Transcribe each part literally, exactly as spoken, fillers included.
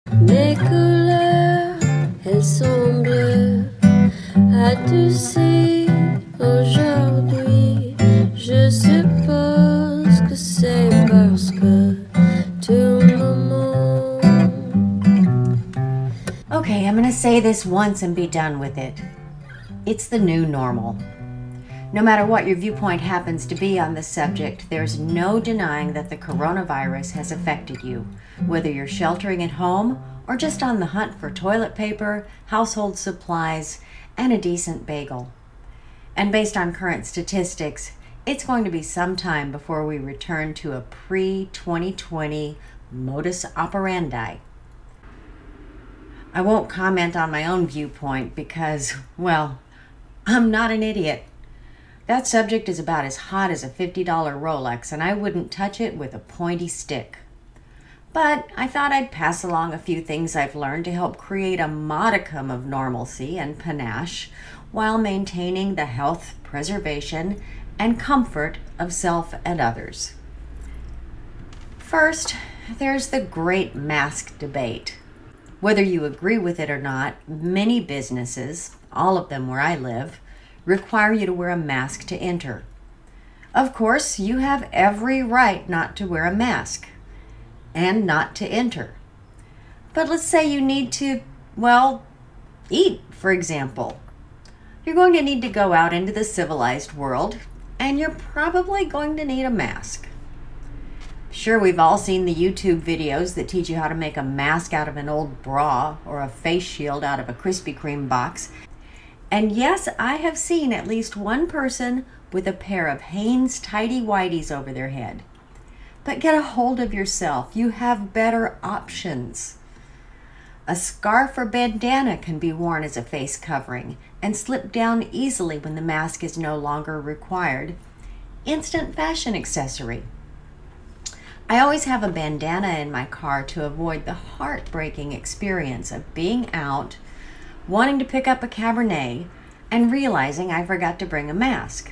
Mes couleurs, elles sont bleues. As-tu sais, aujourd'hui, je suppose que c'est parce que tout le monde. Okay, I'm going to say this once and be done with it. It's the new normal. No matter what your viewpoint happens to be on this subject, there's no denying that the coronavirus has affected you, whether you're sheltering at home or just on the hunt for toilet paper, household supplies, and a decent bagel. And based on current statistics, it's going to be some time before we return to a pre twenty twenty modus operandi. I won't comment on my own viewpoint because, well, I'm not an idiot. That subject is about as hot as a fifty dollars Rolex, and I wouldn't touch it with a pointy stick. But I thought I'd pass along a few things I've learned to help create a modicum of normalcy and panache while maintaining the health, preservation, and comfort of self and others. First, there's the great mask debate. Whether you agree with it or not, many businesses, all of them where I live, require you to wear a mask to enter. Of course, you have every right not to wear a mask and not to enter. But let's say you need to, well, eat, for example. You're going to need to go out into the civilized world, and you're probably going to need a mask. Sure, we've all seen the YouTube videos that teach you how to make a mask out of an old bra or a face shield out of a Krispy Kreme box. And yes, I have seen at least one person with a pair of Hanes tidy whities over their head. But get a hold of yourself. You have better options. A scarf or bandana can be worn as a face covering and slip down easily when the mask is no longer required. Instant fashion accessory. I always have a bandana in my car to avoid the heartbreaking experience of being out, wanting to pick up a Cabernet, and realizing I forgot to bring a mask.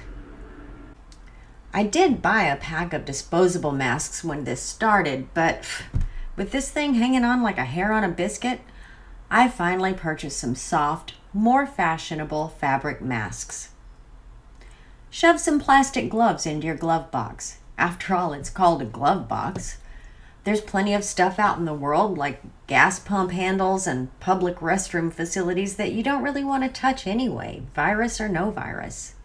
I did buy a pack of disposable masks when this started, but with this thing hanging on like a hair on a biscuit, I finally purchased some soft, more fashionable fabric masks. Shove some plastic gloves into your glove box. After all, it's called a glove box. There's plenty of stuff out in the world, like gas pump handles and public restroom facilities, that you don't really want to touch anyway, virus or no virus.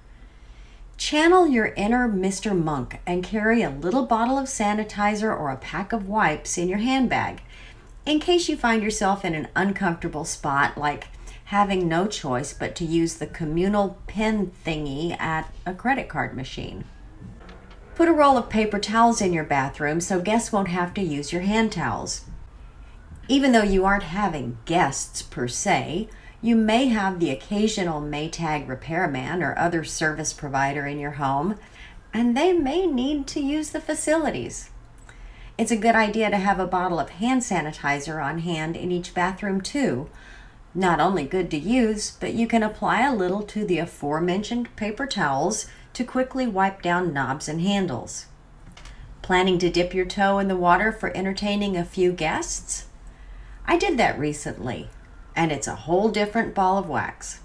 Channel your inner Mister Monk and carry a little bottle of sanitizer or a pack of wipes in your handbag, in case you find yourself in an uncomfortable spot, like having no choice but to use the communal pen thingy at a credit card machine. Put a roll of paper towels in your bathroom so guests won't have to use your hand towels. Even though you aren't having guests per se, you may have the occasional Maytag repairman or other service provider in your home, and they may need to use the facilities. It's a good idea to have a bottle of hand sanitizer on hand in each bathroom too. Not only good to use, but you can apply a little to the aforementioned paper towels to quickly wipe down knobs and handles. Planning to dip your toe in the water for entertaining a few guests? I did that recently, and it's a whole different ball of wax.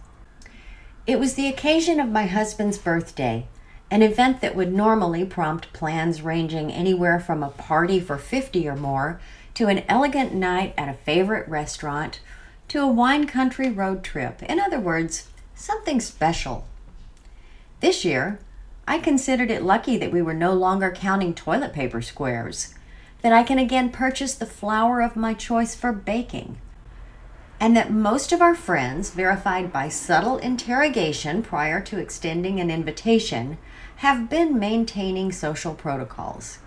It was the occasion of my husband's birthday, an event that would normally prompt plans ranging anywhere from a party for fifty or more to an elegant night at a favorite restaurant to a wine country road trip. In other words, something special. This year, I considered it lucky that we were no longer counting toilet paper squares, that I can again purchase the flour of my choice for baking, and that most of our friends, verified by subtle interrogation prior to extending an invitation, have been maintaining social protocols.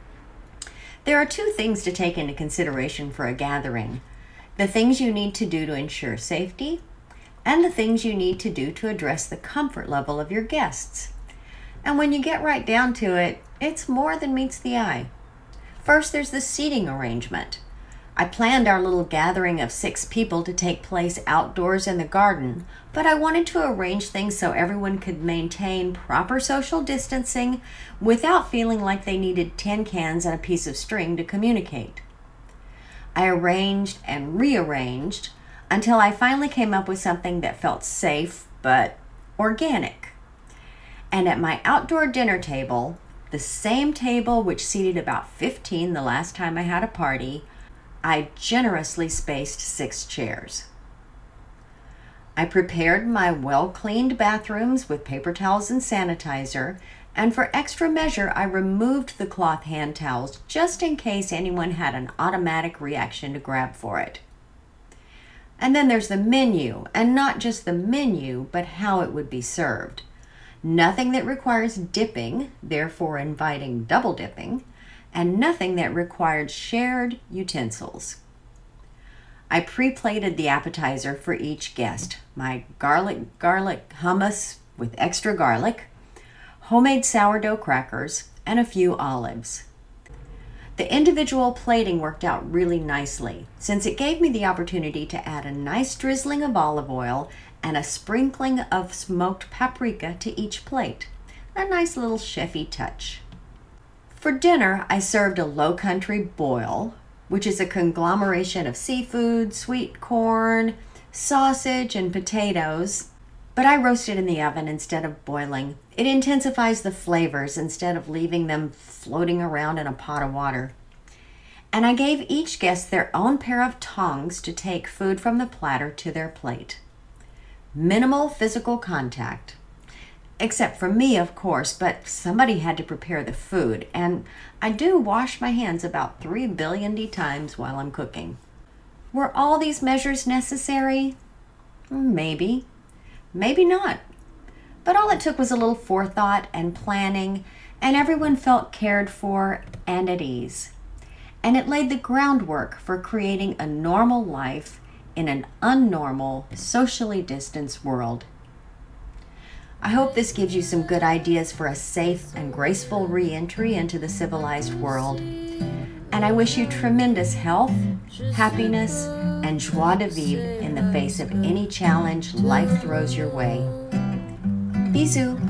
There are two things to take into consideration for a gathering: the things you need to do to ensure safety, and the things you need to do to address the comfort level of your guests. And when you get right down to it, it's more than meets the eye. First, there's the seating arrangement. I planned our little gathering of six people to take place outdoors in the garden, but I wanted to arrange things so everyone could maintain proper social distancing without feeling like they needed tin cans and a piece of string to communicate. I arranged and rearranged until I finally came up with something that felt safe but organic. And at my outdoor dinner table, the same table which seated about fifteen the last time I had a party, I generously spaced six chairs. I prepared my well-cleaned bathrooms with paper towels and sanitizer, and for extra measure, I removed the cloth hand towels just in case anyone had an automatic reaction to grab for it. And then there's the menu, and not just the menu, but how it would be served. Nothing that requires dipping, therefore inviting double dipping, and nothing that required shared utensils. I pre-plated the appetizer for each guest. My garlic garlic hummus with extra garlic, homemade sourdough crackers, and a few olives. The individual plating worked out really nicely, since it gave me the opportunity to add a nice drizzling of olive oil and a sprinkling of smoked paprika to each plate. A nice little chefy touch. For dinner, I served a Low Country boil, which is a conglomeration of seafood, sweet corn, sausage, and potatoes, but I roasted in the oven instead of boiling. It intensifies the flavors instead of leaving them floating around in a pot of water. And I gave each guest their own pair of tongs to take food from the platter to their plate. Minimal physical contact. Except for me, of course, but somebody had to prepare the food, and I do wash my hands about three billion times while I'm cooking. Were all these measures necessary? Maybe. Maybe not. But all it took was a little forethought and planning, and everyone felt cared for and at ease. And it laid the groundwork for creating a normal life in an unnormal, socially distanced world. I hope this gives you some good ideas for a safe and graceful re-entry into the civilized world. And I wish you tremendous health, happiness, and joie de vivre in the face of any challenge life throws your way. Bisous.